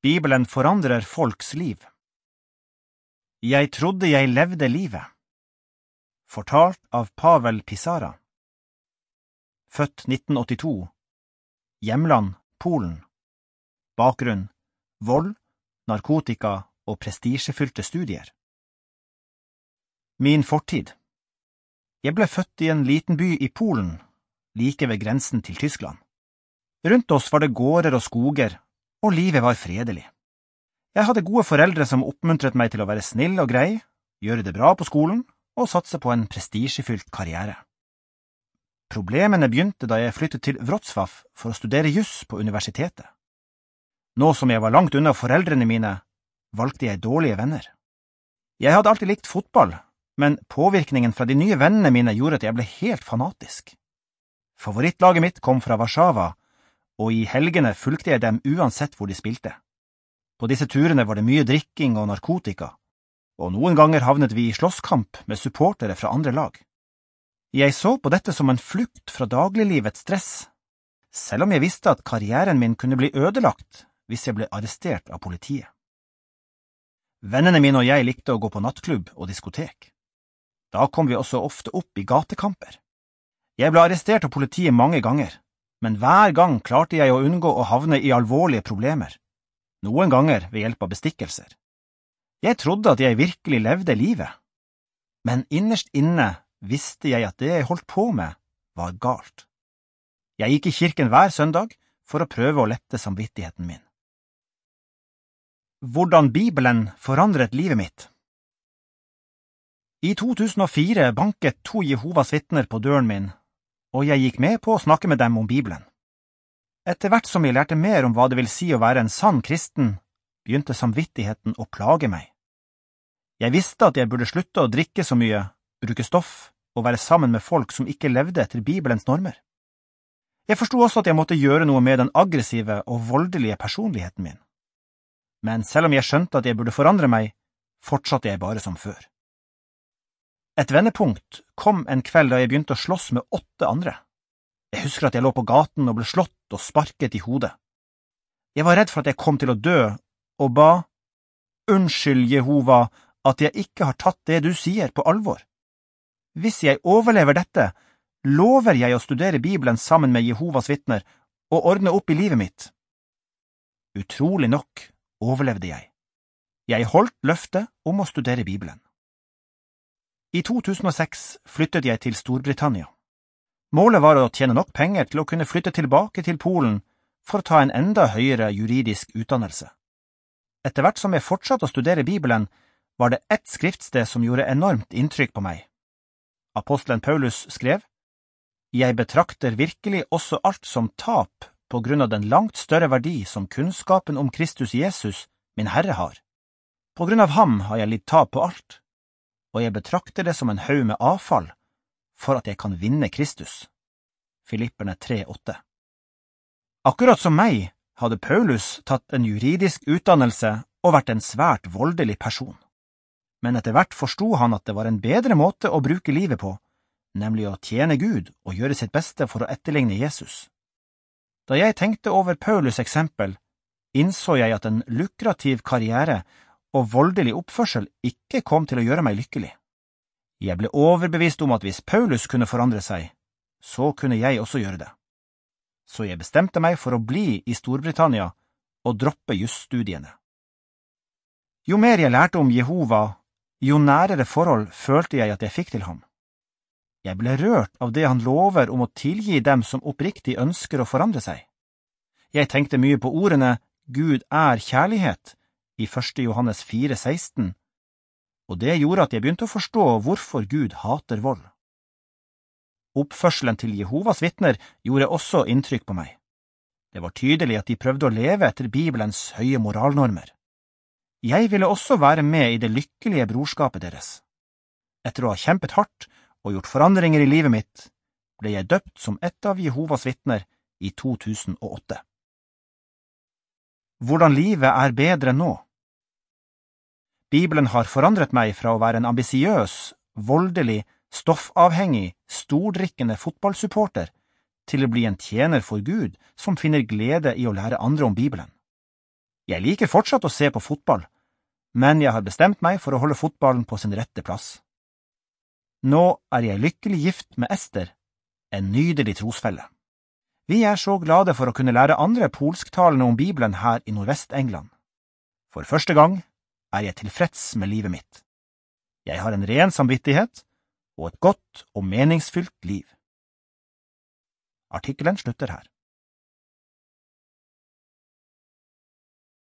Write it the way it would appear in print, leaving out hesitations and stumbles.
Bibelen forandrer folks liv. Jeg trodde jeg levde livet. Fortalt av Pavel Pizarra. Født 1982. Hjemland, Polen. Bakgrunn, vold, narkotika og prestisjefylte studier. Min fortid. Jeg ble født i en liten by i Polen, like ved grensen til Tyskland. Rundt oss var det gårder og skoger, og livet var fredelig. Jeg hadde gode foreldre som oppmuntret meg til å være snill og grei, gjøre det bra på skolen og satse på en prestisjefylt karriere. Problemene begynte da jeg flyttet til Wrocław for å studere juss på universitetet. Nå som jeg var langt unna foreldrene mine, valgte jeg dårlige venner. Jeg hadde alltid likt fotball, men påvirkningen fra de nye vennene mine gjorde at jeg ble helt fanatisk. Favorittlaget mitt kom fra Warszawa, og i helgene fulgte jeg dem uansett hvor de spilte. På disse turene var det mye drikking og narkotika, og noen ganger havnet vi i slåsskamp med supportere fra andre lag. Jeg så på dette som en flukt fra dagliglivets stress, selv om jeg visste at karrieren min kunne bli ødelagt hvis jeg ble arrestert av politiet. Vennene mine og jeg likte å gå på nattklubb og diskotek. Da kom vi også ofte opp i gatekamper. Jeg ble arrestert av politiet mange ganger, men hver gang klarte jeg å unngå å havne i alvorlige problemer, noen ganger ved hjelp av bestikkelser. Jeg trodde at jeg virkelig levde livet, men innerst inne visste jeg at det jeg holdt på med var galt. Jeg gikk i kirken hver søndag for å prøve å lette samvittigheten min. Hvordan Bibelen forandret livet mitt. I 2004 banket 2 Jehovas vitner på døren min, og jeg gikk med på å snakke med dem om Bibelen. Etter hvert som jeg lærte mer om hva det vil si å være en sann kristen, begynte samvittigheten å plage meg. Jeg visste at jeg burde slutte å drikke så mye, bruke stoff og være sammen med folk som ikke levde etter Bibelens normer. Jeg forsto også at jeg måtte gjøre noe med den aggressive og voldelige personligheten min. Men selv om jeg skjønte at jeg burde forandre meg, fortsatte jeg bare som før. Et vendepunkt kom en kveld da jeg begynte å slåss med 8 andre. Jeg husker at jeg lå på gaten og ble slått og sparket i hodet. Jeg var redd for at jeg kom til å dø, og ba, «Unnskyld, Jehova, at jeg ikke har tatt det du sier på alvor. Hvis jeg overlever dette, lover jeg å studere Bibelen sammen med Jehovas vitner og ordne opp i livet mitt.» Utrolig nok overlevde jeg. Jeg holdt løftet om å studere Bibelen. I 2006 flyttet jeg til Storbritannia. Målet var å tjene nok penger til å kunne flytte tilbake til Polen for å ta en enda høyere juridisk utdannelse. Etter hvert som jeg fortsatte å studere Bibelen, var det ett skriftsted som gjorde enormt inntrykk på meg. Apostelen Paulus skrev, «Jeg betrakter virkelig også alt som tap på grunn av den langt større verdi som kunnskapen om Kristus Jesus, min Herre, har. På grunn av ham har jeg litt tap på alt, og jeg betrakter det som en haug med avfall for at jeg kan vinne Kristus.» Filipperne 3,8. Akkurat som meg hadde Paulus tatt en juridisk utdannelse og vært en svært voldelig person. Men etter hvert forstod han at det var en bedre måte å bruke livet på, nemlig å tjene Gud og gjøre sitt beste for å etterligne Jesus. Da jeg tenkte over Paulus' eksempel, innså jeg at en lukrativ karriere og voldelig oppførsel ikke kom til å gjøre meg lykkelig. Jeg ble overbevist om at hvis Paulus kunne forandre seg, så kunne jeg også gjøre det. Så jeg bestemte meg for å bli i Storbritannia og droppe jusstudiene. Jo mer jeg lærte om Jehova, jo nærere forhold følte jeg at jeg fikk til ham. Jeg ble rørt av det han lover om å tilgi dem som oppriktig ønsker å forandre seg. Jeg tenkte mye på ordene «Gud er kjærlighet» i 1. Johannes 4,16, og det gjorde at jeg begynte å forstå hvorfor Gud hater vold. Oppførselen til Jehovas vitner gjorde også inntrykk på meg. Det var tydelig at de prøvde å leve etter Bibelens høye moralnormer. Jeg ville også være med i det lykkelige brorskapet deres. Etter å ha kjempet hardt og gjort forandringer i livet mitt, ble jeg døpt som et av Jehovas vitner i 2008. Hvordan livet er bedre nå. Bibelen har forandret meg fra å være en ambisiøs, voldelig, stoffavhengig, stordrikkende fotballsupporter til å bli en tjener for Gud som finner glede i å lære andre om Bibelen. Jeg liker fortsatt å se på fotball, men jeg har bestemt meg for å holde fotballen på sin rette plass. Nå er jeg lykkelig gift med Ester, en nydelig trosfelle. Vi er så glade for å kunne lære andre polsktalende om Bibelen her i Nordvest-England. For første gang er jeg tilfreds med livet mitt. Jeg har en ren samvittighet og et godt og meningsfylt liv. Artikkelen slutter her.